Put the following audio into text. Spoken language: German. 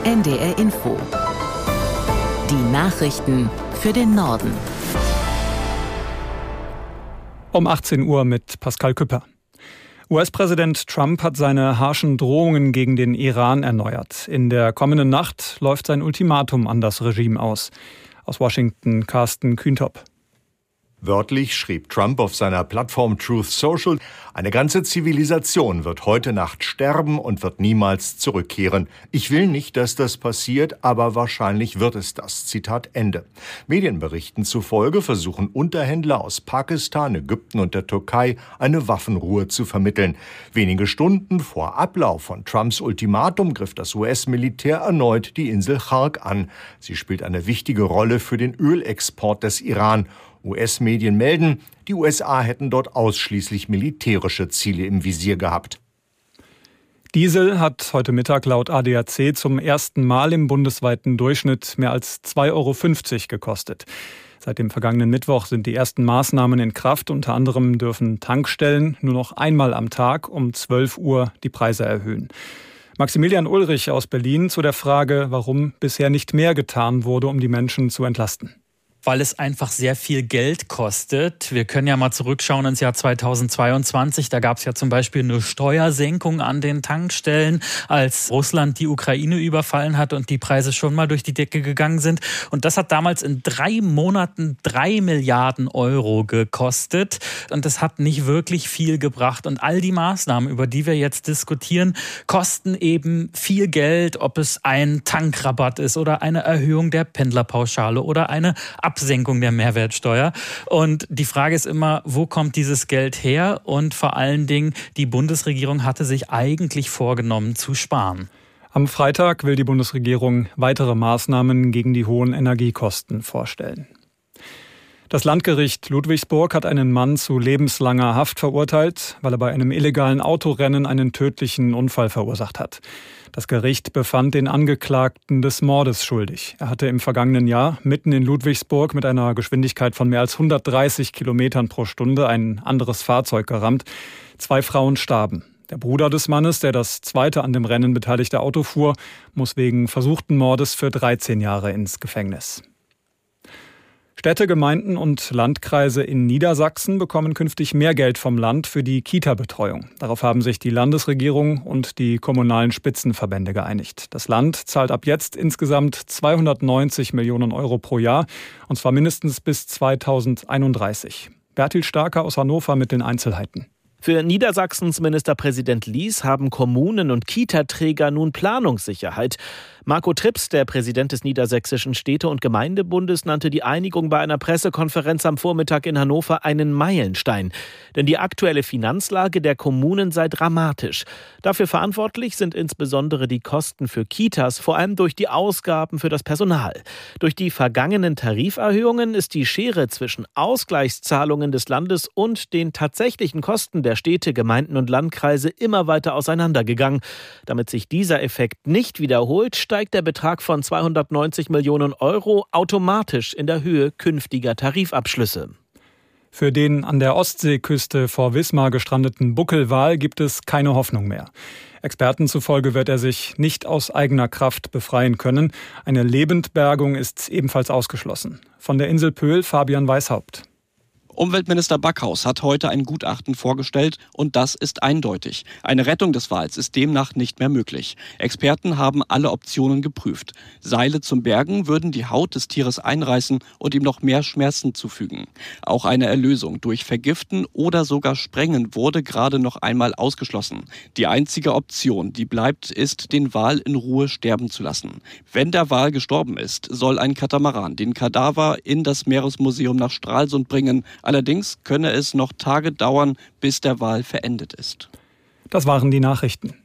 NDR Info. Die Nachrichten für den Norden. Um 18 Uhr mit Pascal Küpper. US-Präsident Trump hat seine harschen Drohungen gegen den Iran erneuert. In der kommenden Nacht läuft sein Ultimatum an das Regime aus. Aus Washington, Carsten Kühntop. Wörtlich schrieb Trump auf seiner Plattform Truth Social: Eine ganze Zivilisation wird heute Nacht sterben und wird niemals zurückkehren. Ich will nicht, dass das passiert, aber wahrscheinlich wird es das. Zitat Ende. Medienberichten zufolge versuchen Unterhändler aus Pakistan, Ägypten und der Türkei eine Waffenruhe zu vermitteln. Wenige Stunden vor Ablauf von Trumps Ultimatum griff das US-Militär erneut die Insel Chark an. Sie spielt eine wichtige Rolle für den Ölexport des Iran. US-Medien melden, die USA hätten dort ausschließlich militärische Ziele im Visier gehabt. Diesel hat heute Mittag laut ADAC zum ersten Mal im bundesweiten Durchschnitt mehr als 2,50 € gekostet. Seit dem vergangenen Mittwoch sind die ersten Maßnahmen in Kraft. Unter anderem dürfen Tankstellen nur noch einmal am Tag um 12 Uhr die Preise erhöhen. Maximilian Ulrich aus Berlin zu der Frage, warum bisher nicht mehr getan wurde, um die Menschen zu entlasten. Weil es einfach sehr viel Geld kostet. Wir können ja mal zurückschauen ins Jahr 2022. Da gab es ja zum Beispiel eine Steuersenkung an den Tankstellen, als Russland die Ukraine überfallen hat und die Preise schon mal durch die Decke gegangen sind. Und das hat damals in 3 Monaten 3 Milliarden € gekostet. Und das hat nicht wirklich viel gebracht. Und all die Maßnahmen, über die wir jetzt diskutieren, kosten eben viel Geld. Ob es ein Tankrabatt ist oder eine Erhöhung der Pendlerpauschale oder eine Absenkung der Mehrwertsteuer. Und die Frage ist immer, wo kommt dieses Geld her? Und vor allen Dingen, die Bundesregierung hatte sich eigentlich vorgenommen zu sparen. Am Freitag will die Bundesregierung weitere Maßnahmen gegen die hohen Energiekosten vorstellen. Das Landgericht Ludwigsburg hat einen Mann zu lebenslanger Haft verurteilt, weil er bei einem illegalen Autorennen einen tödlichen Unfall verursacht hat. Das Gericht befand den Angeklagten des Mordes schuldig. Er hatte im vergangenen Jahr mitten in Ludwigsburg mit einer Geschwindigkeit von mehr als 130 Kilometern pro Stunde ein anderes Fahrzeug gerammt. 2 Frauen starben. Der Bruder des Mannes, der das zweite an dem Rennen beteiligte Auto fuhr, muss wegen versuchten Mordes für 13 Jahre ins Gefängnis. Städte, Gemeinden und Landkreise in Niedersachsen bekommen künftig mehr Geld vom Land für die Kita-Betreuung. Darauf haben sich die Landesregierung und die kommunalen Spitzenverbände geeinigt. Das Land zahlt ab jetzt insgesamt 290 Millionen € pro Jahr, und zwar mindestens bis 2031. Bertil Starker aus Hannover mit den Einzelheiten. Für Niedersachsens Ministerpräsident Lies haben Kommunen und Kita-Träger nun Planungssicherheit. Marco Trips, der Präsident des Niedersächsischen Städte- und Gemeindebundes, nannte die Einigung bei einer Pressekonferenz am Vormittag in Hannover einen Meilenstein. Denn die aktuelle Finanzlage der Kommunen sei dramatisch. Dafür verantwortlich sind insbesondere die Kosten für Kitas, vor allem durch die Ausgaben für das Personal. Durch die vergangenen Tariferhöhungen ist die Schere zwischen Ausgleichszahlungen des Landes und den tatsächlichen Kosten der Städte, Gemeinden und Landkreise immer weiter auseinandergegangen. Damit sich dieser Effekt nicht wiederholt, steigt der Betrag von 290 Millionen € automatisch in der Höhe künftiger Tarifabschlüsse. Für den an der Ostseeküste vor Wismar gestrandeten Buckelwal gibt es keine Hoffnung mehr. Experten zufolge wird er sich nicht aus eigener Kraft befreien können. Eine Lebendbergung ist ebenfalls ausgeschlossen. Von der Insel Pöhl Fabian Weishaupt. Umweltminister Backhaus hat heute ein Gutachten vorgestellt und das ist eindeutig. Eine Rettung des Wals ist demnach nicht mehr möglich. Experten haben alle Optionen geprüft. Seile zum Bergen würden die Haut des Tieres einreißen und ihm noch mehr Schmerzen zufügen. Auch eine Erlösung durch Vergiften oder sogar Sprengen wurde gerade noch einmal ausgeschlossen. Die einzige Option, die bleibt, ist, den Wal in Ruhe sterben zu lassen. Wenn der Wal gestorben ist, soll ein Katamaran den Kadaver in das Meeresmuseum nach Stralsund bringen. Allerdings könne es noch Tage dauern, bis der Wal verendet ist. Das waren die Nachrichten.